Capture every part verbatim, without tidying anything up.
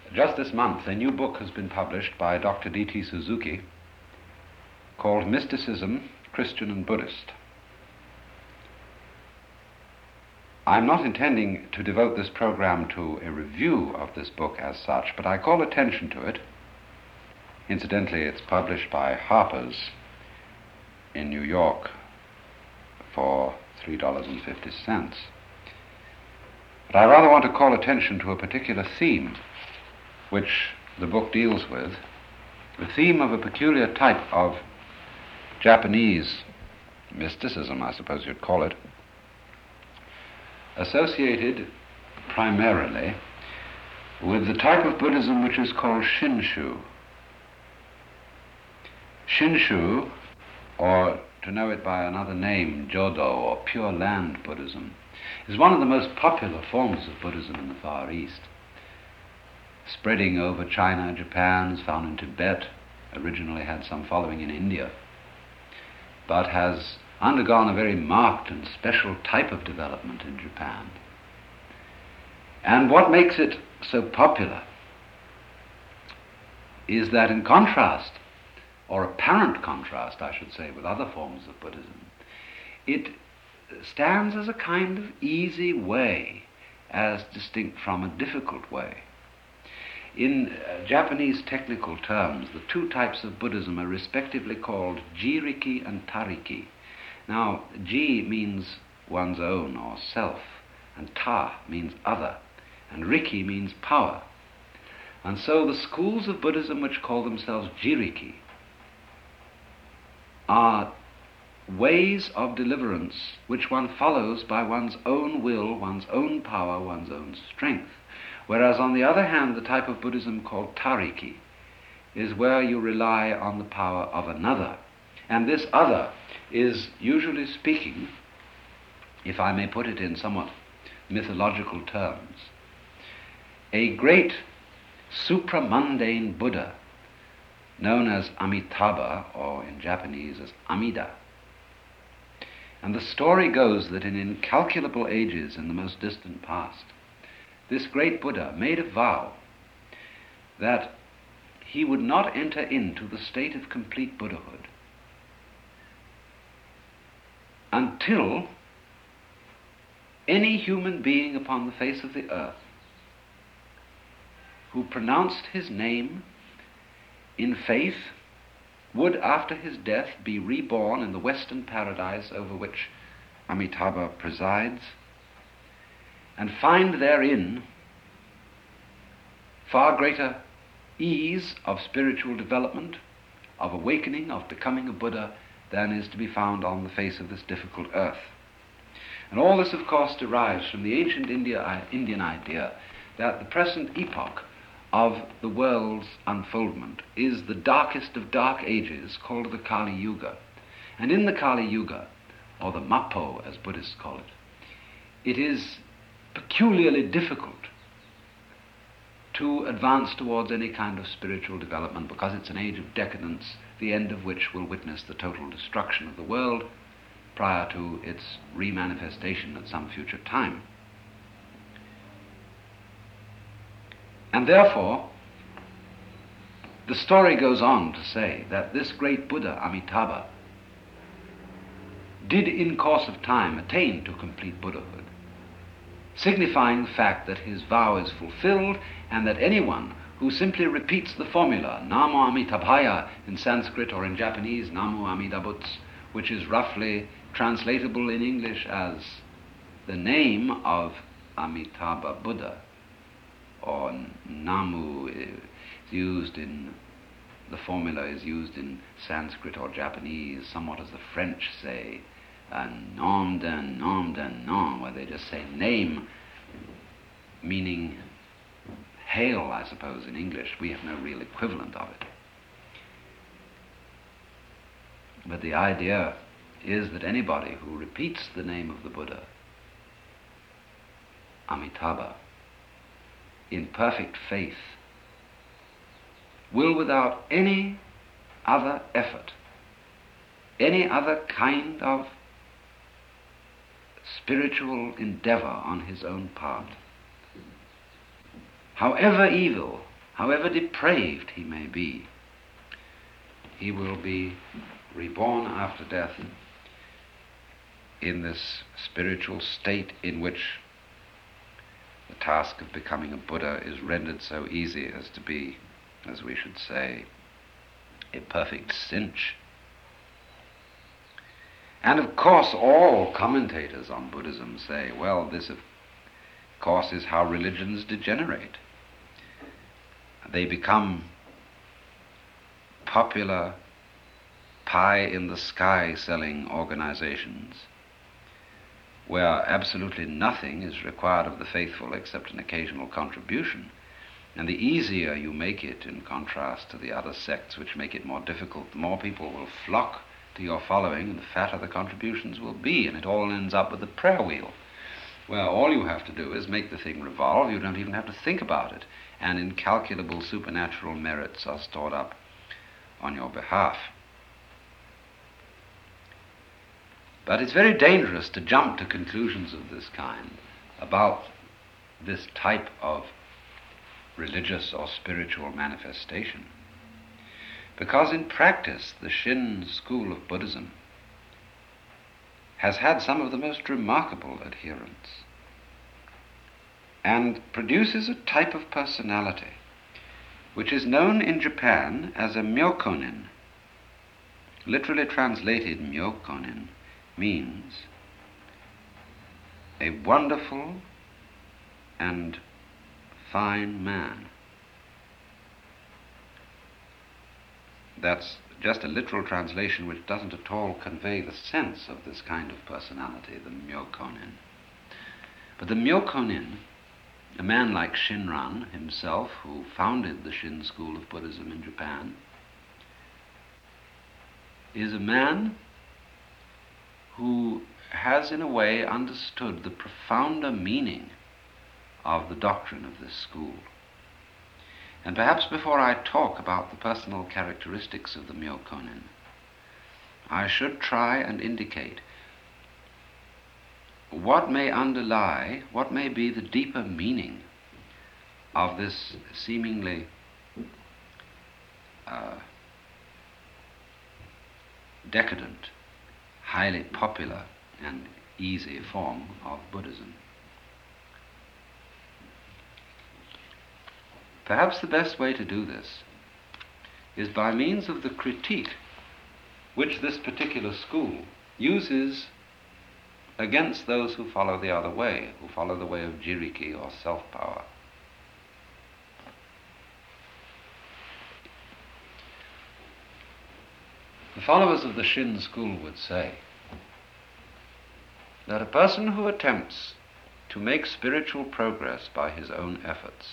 Just this month, a new book has been published by Doctor D T Suzuki called Mysticism, Christian and Buddhist. I'm not intending to devote this program to a review of this book as such, but I call attention to it. Incidentally, it's published by Harper's in New York for three dollars and fifty cents. But I rather want to call attention to a particular theme which the book deals with, the theme of a peculiar type of Japanese mysticism, I suppose you'd call it, associated primarily with the type of Buddhism which is called Shinshu. Shinshu, or to know it by another name, Jodo, or Pure Land Buddhism, is one of the most popular forms of Buddhism in the Far East, spreading over China, Japan, is found in Tibet, originally had some following in India, but has undergone a very marked and special type of development in Japan. And what makes it so popular is that, in contrast, or apparent contrast, I should say, with other forms of Buddhism, it stands as a kind of easy way as distinct from a difficult way. In uh, Japanese technical terms, the two types of Buddhism are respectively called Jiriki and Tariki. Now, Ji means one's own or self, and Ta means other, and Riki means power. And so the schools of Buddhism which call themselves Jiriki are ways of deliverance which one follows by one's own will, one's own power, one's own strength. Whereas, on the other hand, the type of Buddhism called Tariki is where you rely on the power of another. And this other is, usually speaking, if I may put it in somewhat mythological terms, a great supramundane Buddha known as Amitabha, or in Japanese as Amida. And the story goes that in incalculable ages in the most distant past, this great Buddha made a vow that he would not enter into the state of complete Buddhahood until any human being upon the face of the earth who pronounced his name in faith would, after his death, be reborn in the Western paradise over which Amitabha presides, and find therein far greater ease of spiritual development, of awakening, of becoming a Buddha, than is to be found on the face of this difficult earth. And all this, of course, derives from the ancient India, Indian idea that the present epoch of the world's unfoldment is the darkest of dark ages, called the Kali Yuga. And in the Kali Yuga, or the Mappo as Buddhists call it, it is peculiarly difficult to advance towards any kind of spiritual development, because it's an age of decadence, the end of which will witness the total destruction of the world prior to its remanifestation at some future time. And therefore, the story goes on to say that this great Buddha, Amitabha, did in course of time attain to complete Buddhahood, signifying the fact that his vow is fulfilled, and that anyone who simply repeats the formula Namo Amitabhaya in Sanskrit, or in Japanese Namo Amitabhutsu, which is roughly translatable in English as the name of Amitabha Buddha, or Namu is used in, the formula is used in Sanskrit or Japanese somewhat as the French say, and nom d'un nom d'un nom, where they just say name, meaning hail, I suppose, in English. We have no real equivalent of it. But the idea is that anybody who repeats the name of the Buddha, Amitabha, in perfect faith, will, without any other effort, any other kind of spiritual endeavor on his own part, however evil however depraved he may be, he will be reborn after death in this spiritual state in which the task of becoming a Buddha is rendered so easy as to be, as we should say, a perfect cinch. And of course all commentators on Buddhism say, well, this of course is how religions degenerate. They become popular, pie-in-the-sky selling organizations where absolutely nothing is required of the faithful except an occasional contribution. And the easier you make it, in contrast to the other sects which make it more difficult, the more people will flock to your following and the fatter the contributions will be, and it all ends up with a prayer wheel, where all you have to do is make the thing revolve. You don't even have to think about it, and incalculable supernatural merits are stored up on your behalf. But it's very dangerous to jump to conclusions of this kind about this type of religious or spiritual manifestation, because in practice the Shin school of Buddhism has had some of the most remarkable adherents and produces a type of personality which is known in Japan as a myokonin. Literally translated, myokonin means a wonderful and fine man. That's just a literal translation which doesn't at all convey the sense of this kind of personality, the myokonin. But the myokonin, a man like Shinran himself, who founded the Shin school of Buddhism in Japan, is a man who has in a way understood the profounder meaning of the doctrine of this school. And perhaps before I talk about the personal characteristics of the myokonin, I should try and indicate what may underlie, what may be the deeper meaning of this seemingly uh, decadent, highly popular and easy form of Buddhism. Perhaps the best way to do this is by means of the critique which this particular school uses against those who follow the other way, who follow the way of jiriki or self-power. The followers of the Shin school would say that a person who attempts to make spiritual progress by his own efforts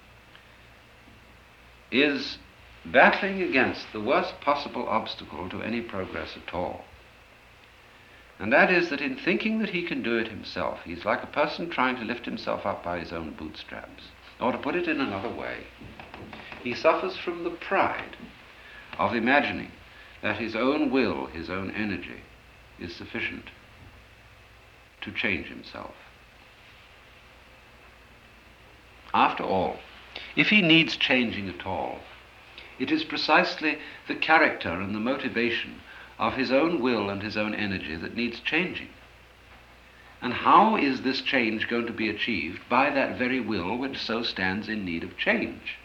is battling against the worst possible obstacle to any progress at all. And that is that in thinking that he can do it himself, he's like a person trying to lift himself up by his own bootstraps. Or to put it in another way, he suffers from the pride of imagining that his own will, his own energy, is sufficient to change himself. After all, if he needs changing at all, it is precisely the character and the motivation of his own will and his own energy that needs changing. And how is this change going to be achieved? By that very will which so stands in need of change.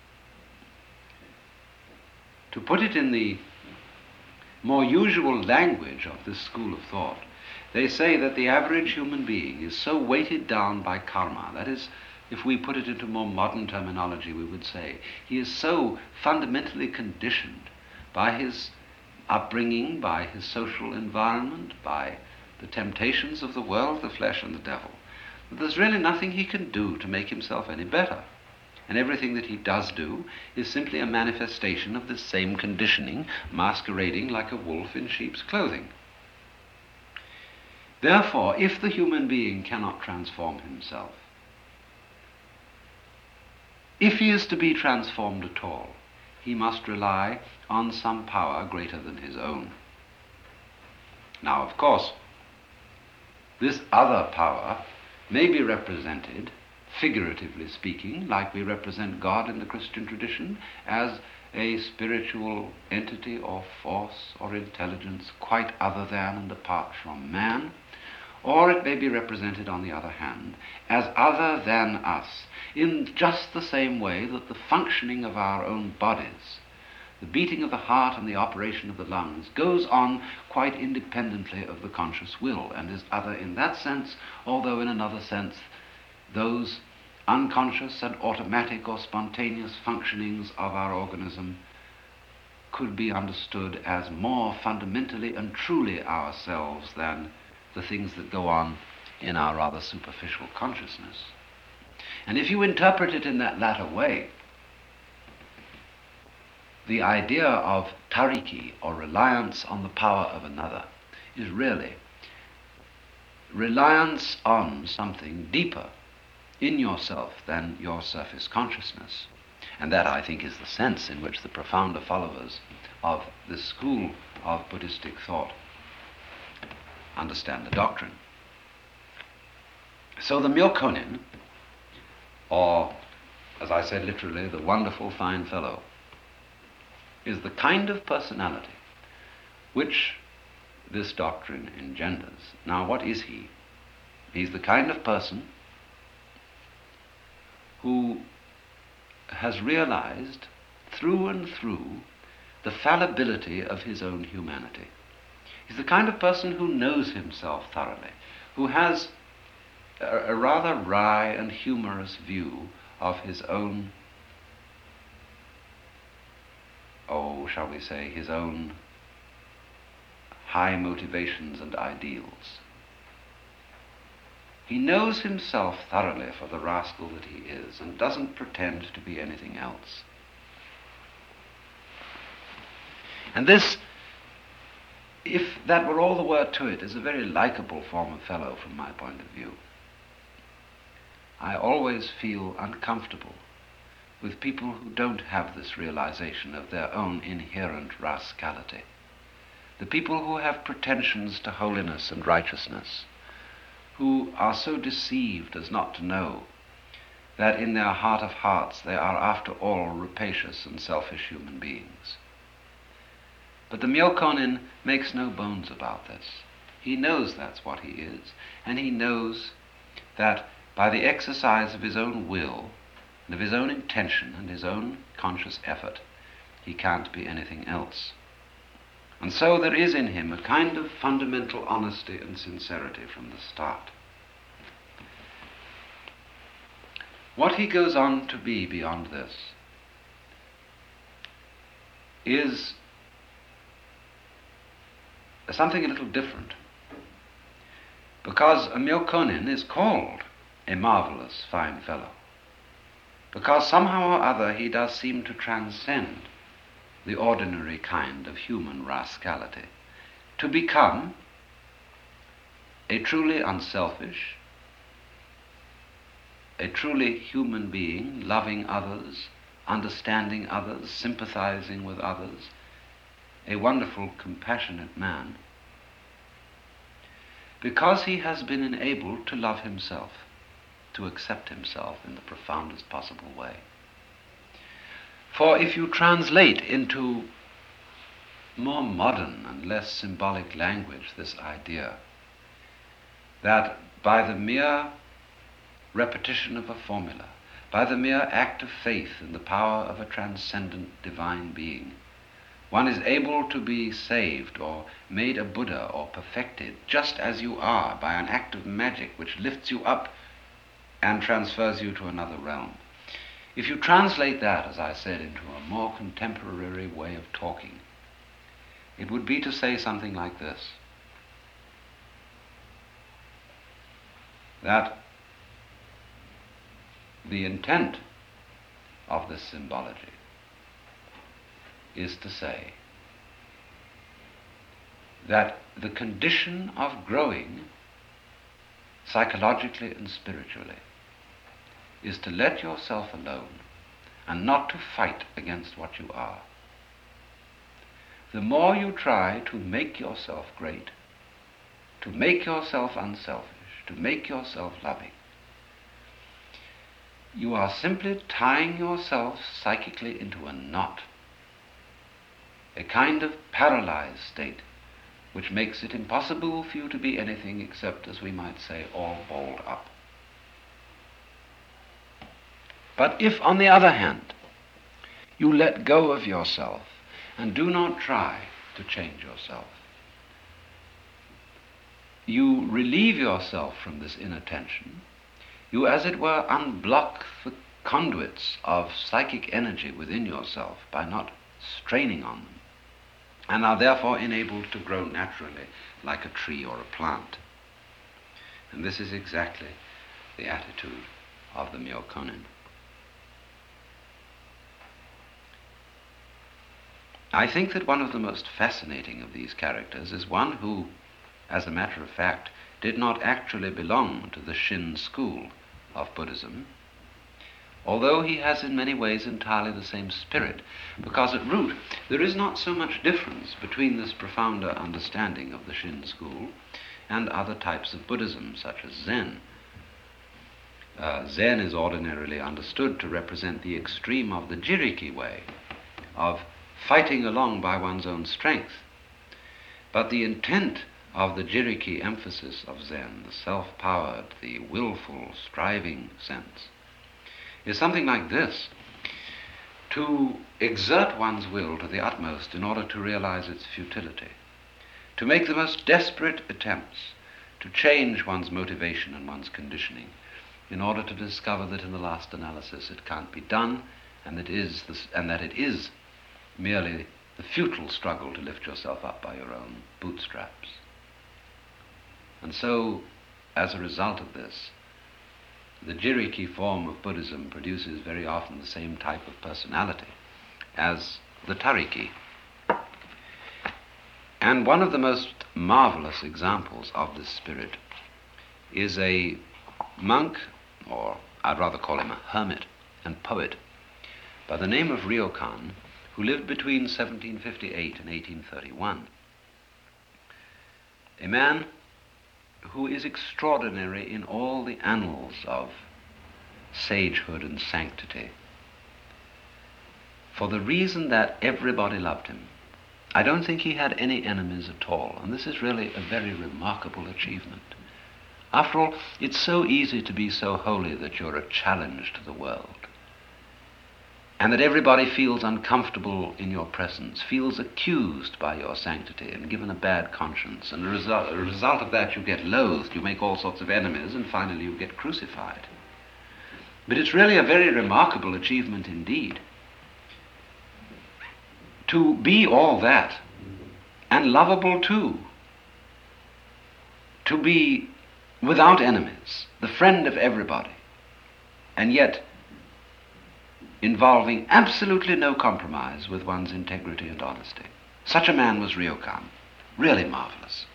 To put it in the more usual language of this school of thought, they say that the average human being is so weighted down by karma, that is, if we put it into more modern terminology, we would say he is so fundamentally conditioned by his upbringing, by his social environment, by the temptations of the world, the flesh and the devil, that there's really nothing he can do to make himself any better. And everything that he does do is simply a manifestation of this same conditioning, masquerading like a wolf in sheep's clothing. Therefore, if the human being cannot transform himself, if he is to be transformed at all, he must rely on some power greater than his own. Now, of course, this other power may be represented figuratively speaking, like we represent God in the Christian tradition, as a spiritual entity or force or intelligence quite other than and apart from man, or it may be represented, on the other hand, as other than us, in just the same way that the functioning of our own bodies, the beating of the heart and the operation of the lungs, goes on quite independently of the conscious will, and is other in that sense, although in another sense those unconscious and automatic or spontaneous functionings of our organism could be understood as more fundamentally and truly ourselves than the things that go on in our rather superficial consciousness. And if you interpret it in that latter way, the idea of tariki, or reliance on the power of another, is really reliance on something deeper in yourself than your surface consciousness. And that, I think, is the sense in which the profounder followers of this school of Buddhistic thought understand the doctrine. So the Myokonin, or, as I said literally, the wonderful fine fellow, is the kind of personality which this doctrine engenders. Now, what is he? He's the kind of person who has realized through and through the fallibility of his own humanity. He's the kind of person who knows himself thoroughly, who has a, a rather wry and humorous view of his own, oh, shall we say, his own high motivations and ideals. He knows himself thoroughly for the rascal that he is, and doesn't pretend to be anything else. And this, if that were all the word to it, is a very likable form of fellow from my point of view. I always feel uncomfortable with people who don't have this realization of their own inherent rascality. The people who have pretensions to holiness and righteousness, who are so deceived as not to know that in their heart of hearts they are after all rapacious and selfish human beings. But the Myokonin makes no bones about this. He knows that's what he is, and he knows that by the exercise of his own will and of his own intention and his own conscious effort, he can't be anything else. And so there is in him a kind of fundamental honesty and sincerity from the start. What he goes on to be beyond this is something a little different, because a Myokonin is called a marvelous fine fellow, because somehow or other he does seem to transcend the ordinary kind of human rascality, to become a truly unselfish, a truly human being, loving others, understanding others, sympathizing with others, a wonderful, compassionate man, because he has been enabled to love himself, to accept himself in the profoundest possible way. For if you translate into more modern and less symbolic language this idea that by the mere repetition of a formula, by the mere act of faith in the power of a transcendent divine being, one is able to be saved or made a Buddha or perfected just as you are by an act of magic which lifts you up and transfers you to another realm. If you translate that, as I said, into a more contemporary way of talking, it would be to say something like this: that the intent of this symbology is to say that the condition of growing psychologically and spiritually is to let yourself alone and not to fight against what you are. The more you try to make yourself great, to make yourself unselfish, to make yourself loving, you are simply tying yourself psychically into a knot, a kind of paralyzed state, which makes it impossible for you to be anything except, as we might say, all balled up. But if, on the other hand, you let go of yourself and do not try to change yourself, you relieve yourself from this inner tension, you, as it were, unblock the conduits of psychic energy within yourself by not straining on them, and are therefore enabled to grow naturally like a tree or a plant. And this is exactly the attitude of the Myokonin. I think that one of the most fascinating of these characters is one who, as a matter of fact, did not actually belong to the Shin school of Buddhism, although he has in many ways entirely the same spirit, because at root there is not so much difference between this profounder understanding of the Shin school and other types of Buddhism, such as Zen. Uh, Zen is ordinarily understood to represent the extreme of the Jiriki way, of fighting along by one's own strength. But the intent of the Jiriki emphasis of Zen, the self-powered, the willful, striving sense, is something like this: to exert one's will to the utmost in order to realize its futility, to make the most desperate attempts to change one's motivation and one's conditioning in order to discover that in the last analysis it can't be done, and that is this, and that it is merely the futile struggle to lift yourself up by your own bootstraps. And so, as a result of this, the Jiriki form of Buddhism produces very often the same type of personality as the Tariki. And one of the most marvelous examples of this spirit is a monk, or I'd rather call him a hermit and poet, by the name of Ryokan, who lived between seventeen fifty-eight and eighteen thirty-one. A man who is extraordinary in all the annals of sagehood and sanctity, for the reason that everybody loved him. I don't think he had any enemies at all, and this is really a very remarkable achievement. After all, it's so easy to be so holy that you're a challenge to the world, and that everybody feels uncomfortable in your presence, feels accused by your sanctity and given a bad conscience, and as a result, a result of that you get loathed, you make all sorts of enemies, and finally you get crucified. But it's really a very remarkable achievement indeed to be all that, and lovable too, to be without enemies, the friend of everybody, and yet involving absolutely no compromise with one's integrity and honesty. Such a man was Ryokan. Really marvelous.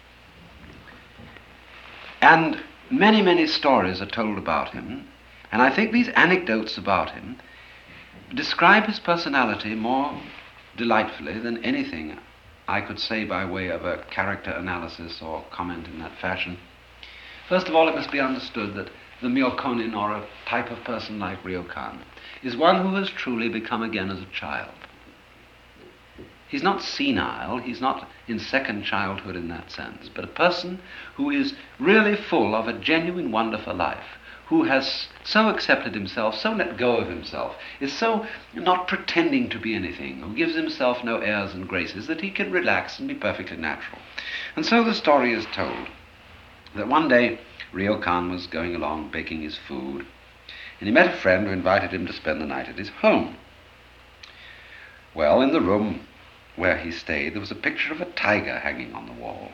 And many, many stories are told about him, and I think these anecdotes about him describe his personality more delightfully than anything I could say by way of a character analysis or comment in that fashion. First of all, it must be understood that the Myokonin, or a type of person like Ryokan, is one who has truly become again as a child. He's not senile, he's not in second childhood in that sense, but a person who is really full of a genuine wonder for life, who has so accepted himself, so let go of himself, is so not pretending to be anything, who gives himself no airs and graces, that he can relax and be perfectly natural. And so the story is told that one day Ryokan was going along baking his food, and he met a friend who invited him to spend the night at his home. Well, in the room where he stayed, there was a picture of a tiger hanging on the wall.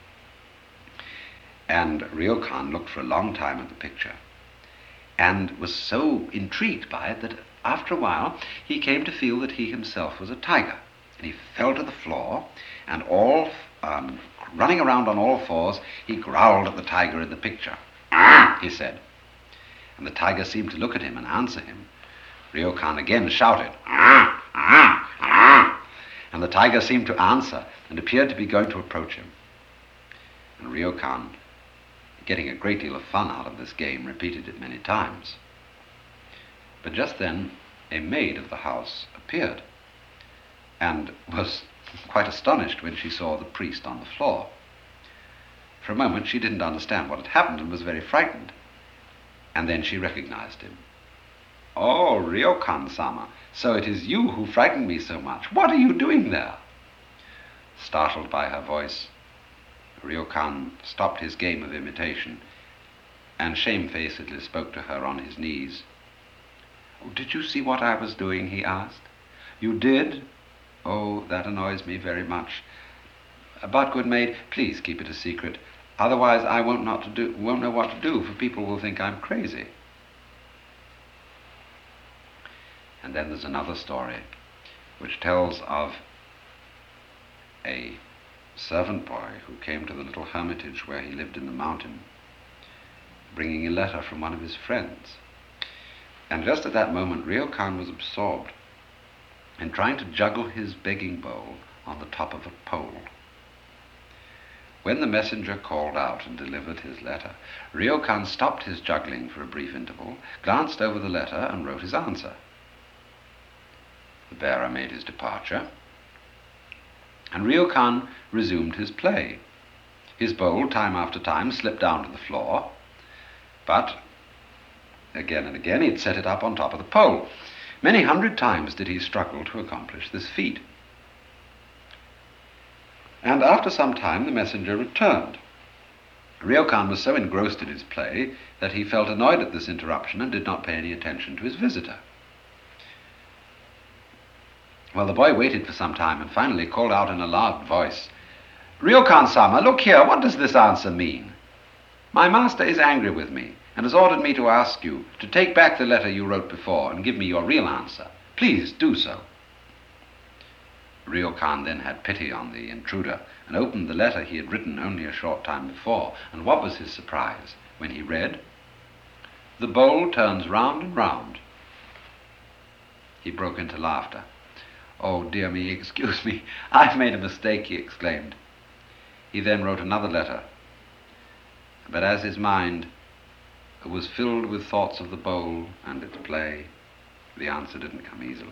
And Ryokan looked for a long time at the picture, and was so intrigued by it that after a while he came to feel that he himself was a tiger. And he fell to the floor, and all um, running around on all fours, he growled at the tiger in the picture. "Ah!" he said. And the tiger seemed to look at him and answer him. Ryokan again shouted, "Ah! Ah! Ah!" And the tiger seemed to answer and appeared to be going to approach him. And Ryokan, getting a great deal of fun out of this game, repeated it many times. But just then a maid of the house appeared, and was quite astonished when she saw the priest on the floor. For a moment she didn't understand what had happened and was very frightened. And then she recognized him. "Oh, Ryokan-sama, so it is you who frightened me so much. What are you doing there?" Startled by her voice, Ryokan stopped his game of imitation and shamefacedly spoke to her on his knees. "Oh, did you see what I was doing?" he asked. "You did? Oh, that annoys me very much. But, good maid, please keep it a secret. Otherwise I won't, not to do, won't know what to do, for people will think I'm crazy." And then there's another story which tells of a servant boy who came to the little hermitage where he lived in the mountain, bringing a letter from one of his friends. And just at that moment Ryokan was absorbed in trying to juggle his begging bowl on the top of a pole. When the messenger called out and delivered his letter, Ryokan stopped his juggling for a brief interval, glanced over the letter, and wrote his answer. The bearer made his departure, and Ryokan resumed his play. His bowl, time after time, slipped down to the floor, but again and again he'd set it up on top of the pole. Many hundred times did he struggle to accomplish this feat. And after some time the messenger returned. Ryokan was so engrossed in his play that he felt annoyed at this interruption and did not pay any attention to his visitor. Well, the boy waited for some time and finally called out in a loud voice, "Ryokan-sama, look here, what does this answer mean? My master is angry with me and has ordered me to ask you to take back the letter you wrote before and give me your real answer. Please do so." Ryokan then had pity on the intruder and opened the letter he had written only a short time before, and what was his surprise when he read, "The bowl turns round and round." He broke into laughter. "Oh, dear me, excuse me, I've made a mistake," he exclaimed. He then wrote another letter, but as his mind was filled with thoughts of the bowl and its play, the answer didn't come easily.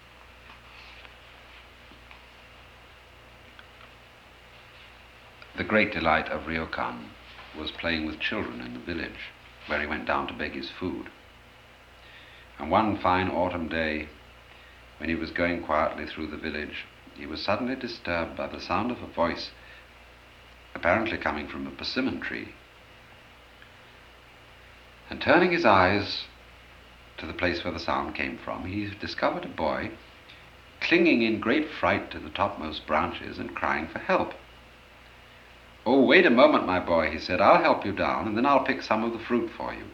The great delight of Ryokan was playing with children in the village, where he went down to beg his food. And one fine autumn day, when he was going quietly through the village, he was suddenly disturbed by the sound of a voice, apparently coming from a persimmon tree. And turning his eyes to the place where the sound came from, he discovered a boy clinging in great fright to the topmost branches and crying for help. "Oh, wait a moment, my boy," he said. "I'll help you down, and then I'll pick some of the fruit for you."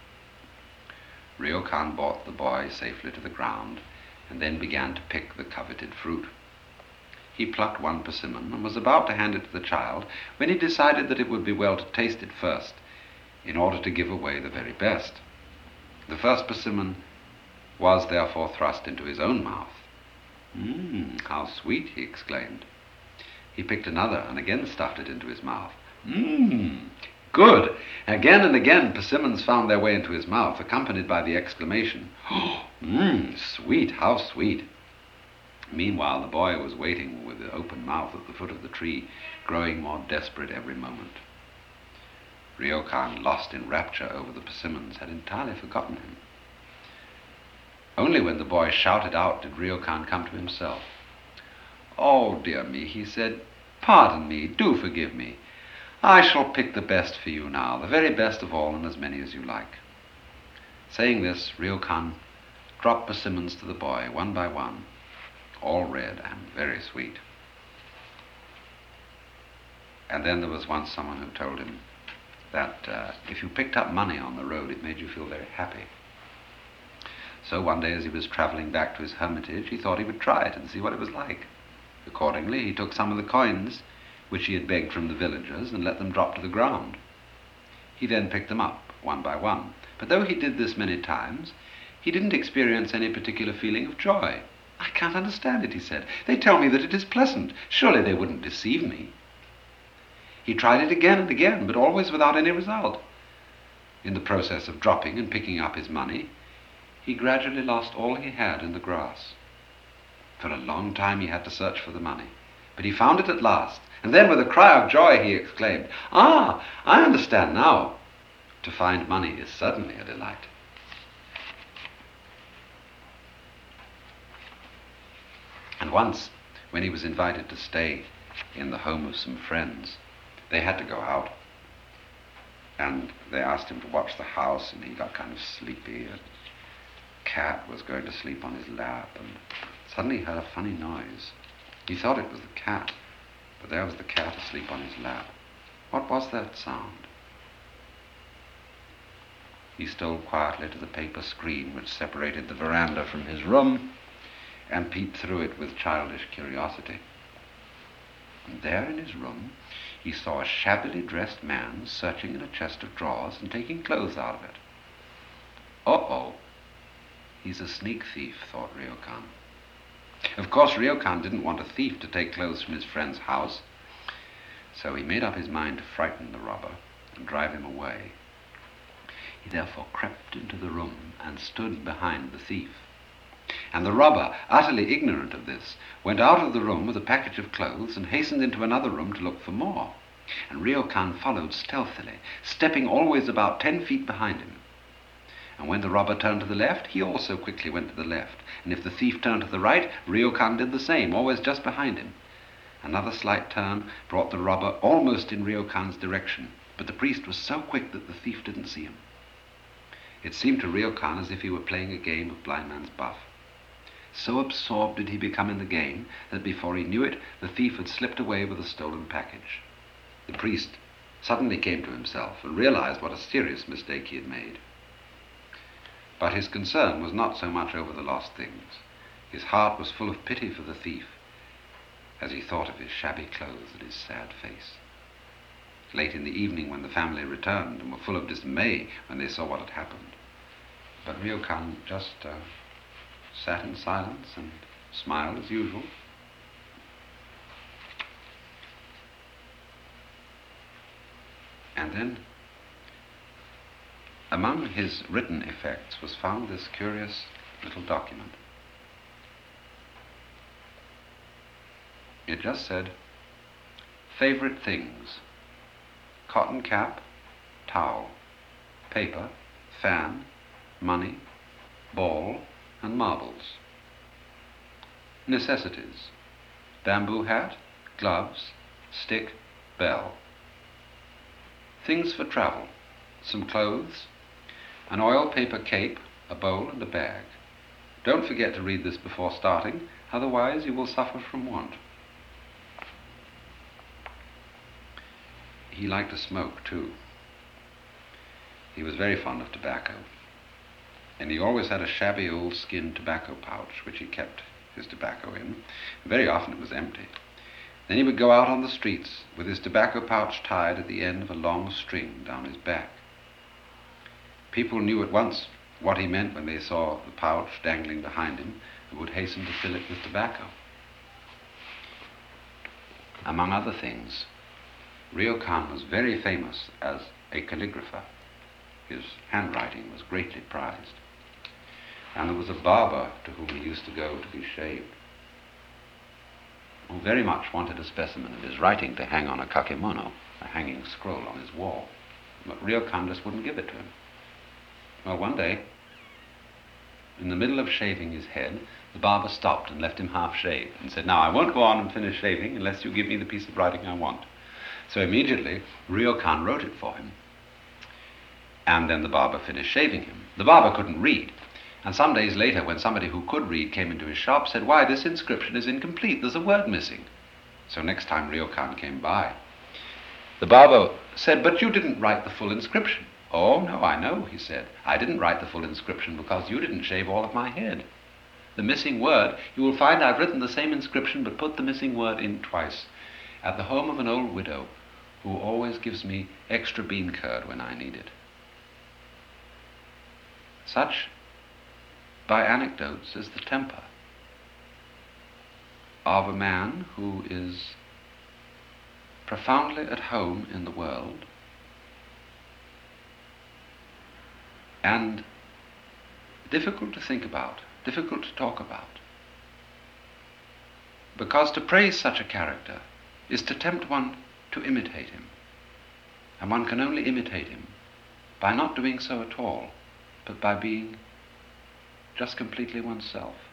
Ryokan brought the boy safely to the ground, and then began to pick the coveted fruit. He plucked one persimmon and was about to hand it to the child when he decided that it would be well to taste it first, in order to give away the very best. The first persimmon was therefore thrust into his own mouth. "Mmm, how sweet," he exclaimed. He picked another and again stuffed it into his mouth. "Mmm, good." Again and again persimmons found their way into his mouth, accompanied by the exclamation, "Oh, mmm, sweet, how sweet." Meanwhile the boy was waiting with an open mouth at the foot of the tree, growing more desperate every moment. Ryokan, lost in rapture over the persimmons, had entirely forgotten him. Only when the boy shouted out did Ryokan come to himself. "Oh, dear me," he said, "pardon me, do forgive me. I shall pick the best for you now, the very best of all, and as many as you like." Saying this, Ryokan dropped persimmons to the boy, one by one, all red and very sweet. And then there was once someone who told him that uh, if you picked up money on the road, it made you feel very happy. So one day as he was traveling back to his hermitage, he thought he would try it and see what it was like. Accordingly, he took some of the coins which he had begged from the villagers and let them drop to the ground. He then picked them up, one by one. But though he did this many times, he didn't experience any particular feeling of joy. "I can't understand it," he said. "They tell me that it is pleasant. Surely they wouldn't deceive me." He tried it again and again, but always without any result. In the process of dropping and picking up his money, he gradually lost all he had in the grass. For a long time he had to search for the money, but he found it at last, and then with a cry of joy he exclaimed, "Ah, I understand now. To find money is certainly a delight." And once, when he was invited to stay in the home of some friends, they had to go out. And they asked him to watch the house, and he got kind of sleepy. A cat was going to sleep on his lap, and suddenly he heard a funny noise. He thought it was the cat, but there was the cat asleep on his lap. What was that sound? He stole quietly to the paper screen which separated the veranda from his room and peeped through it with childish curiosity. And there in his room he saw a shabbily dressed man searching in a chest of drawers and taking clothes out of it. Uh-oh, he's a sneak thief, thought Ryokan. Of course, Ryokan didn't want a thief to take clothes from his friend's house, so he made up his mind to frighten the robber and drive him away. He therefore crept into the room and stood behind the thief. And the robber, utterly ignorant of this, went out of the room with a package of clothes and hastened into another room to look for more. And Ryokan followed stealthily, stepping always about ten feet behind him. And when the robber turned to the left, he also quickly went to the left. And if the thief turned to the right, Ryokan did the same, always just behind him. Another slight turn brought the robber almost in Ryokan's direction, but the priest was so quick that the thief didn't see him. It seemed to Ryokan as if he were playing a game of blind man's buff. So absorbed did he become in the game that before he knew it, the thief had slipped away with a stolen package. The priest suddenly came to himself and realized what a serious mistake he had made. But his concern was not so much over the lost things. His heart was full of pity for the thief as he thought of his shabby clothes and his sad face. Late in the evening, when the family returned and were full of dismay when they saw what had happened, but Ryokan just uh, sat in silence and smiled as usual. And then, among his written effects was found this curious little document. It just said, "Favorite things: cotton cap, towel, paper, fan, money, ball, and marbles. Necessities: bamboo hat, gloves, stick, bell. Things for travel: some clothes, an oil paper cape, a bowl, and a bag. Don't forget to read this before starting, otherwise you will suffer from want." He liked to smoke too. He was very fond of tobacco, and he always had a shabby old skin tobacco pouch which he kept his tobacco in. Very often it was empty. Then he would go out on the streets with his tobacco pouch tied at the end of a long string down his back. People knew at once what he meant when they saw the pouch dangling behind him and would hasten to fill it with tobacco. Among other things, Ryokan was very famous as a calligrapher. His handwriting was greatly prized. And there was a barber to whom he used to go to be shaved, who very much wanted a specimen of his writing to hang on a kakemono, a hanging scroll on his wall. But Ryokan just wouldn't give it to him. Well, one day, in the middle of shaving his head, the barber stopped and left him half shaved and said, "Now, I won't go on and finish shaving unless you give me the piece of writing I want." So immediately, Ryokan wrote it for him. And then the barber finished shaving him. The barber couldn't read. And some days later, when somebody who could read came into his shop, said, "Why, this inscription is incomplete. There's a word missing." So next time Ryokan came by, the barber said, "But you didn't write the full inscription." "Oh, no, I know," he said. "I didn't write the full inscription because you didn't shave all of my head. The missing word, you will find I've written the same inscription but put the missing word in twice. At the home of an old widow who always gives me extra bean curd when I need it." Such, by anecdotes, is the temper of a man who is profoundly at home in the world and difficult to think about, difficult to talk about. Because to praise such a character is to tempt one to imitate him. And one can only imitate him by not doing so at all, but by being just completely oneself.